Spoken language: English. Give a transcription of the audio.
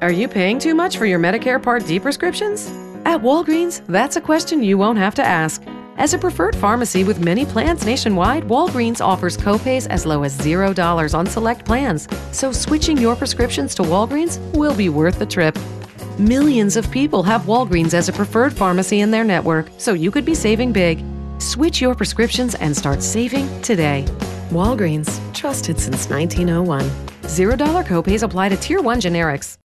Are you paying too much for your Medicare Part D prescriptions? At Walgreens, that's a question you won't have to ask. As a preferred pharmacy with many plans nationwide, Walgreens offers copays as low as $0 on select plans, so switching your prescriptions to Walgreens will be worth the trip. Millions of people have Walgreens as a preferred pharmacy in their network, so you could be saving big. Switch your prescriptions and start saving today. Walgreens, trusted since 1901. $0 copays apply to Tier 1 generics.